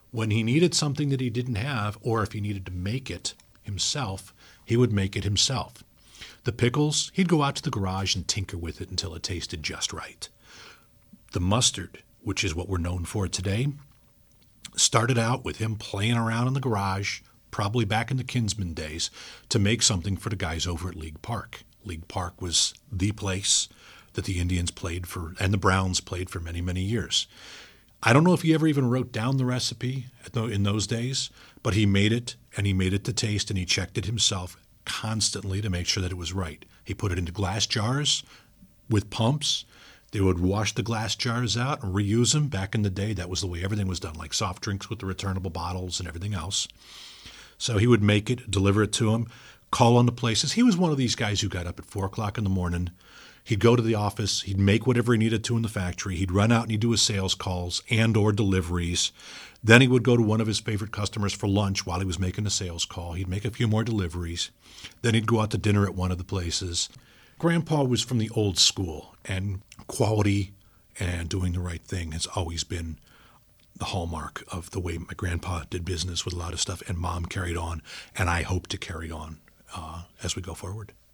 When he needed something that he didn't have, or if he needed to make it himself, he would make it himself. The pickles, he'd go out to the garage and tinker with it until it tasted just right. The mustard, which is what we're known for today, started out with him playing around in the garage, probably back in the Kinsman days, to make something for the guys over at League Park. League Park was the place that the Indians played for, and the Browns played for many, many years. I don't know if he ever even wrote down the recipe in those days, but he made it, and he made it to taste, and he checked it himself constantly to make sure that it was right. He put it into glass jars with pumps. They would wash the glass jars out and reuse them. Back in the day, that was the way everything was done, like soft drinks with the returnable bottles and everything else. So he would make it, deliver it to him, call on the places. He was one of these guys who got up at 4 o'clock in the morning. He'd go to the office. He'd make whatever he needed to in the factory. He'd run out and he'd do his sales calls and or deliveries. Then he would go to one of his favorite customers for lunch while he was making a sales call. He'd make a few more deliveries. Then he'd go out to dinner at one of the places. Grandpa was from the old school, and quality and doing the right thing has always been the hallmark of the way my grandpa did business with a lot of stuff, and Mom carried on, and I hope to carry on as we go forward.